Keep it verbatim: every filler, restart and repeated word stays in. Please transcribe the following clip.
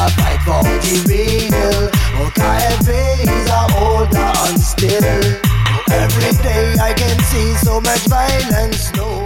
a fight for the real. Oh, cafes are older and still. Oh, every day I can see so much violence. No.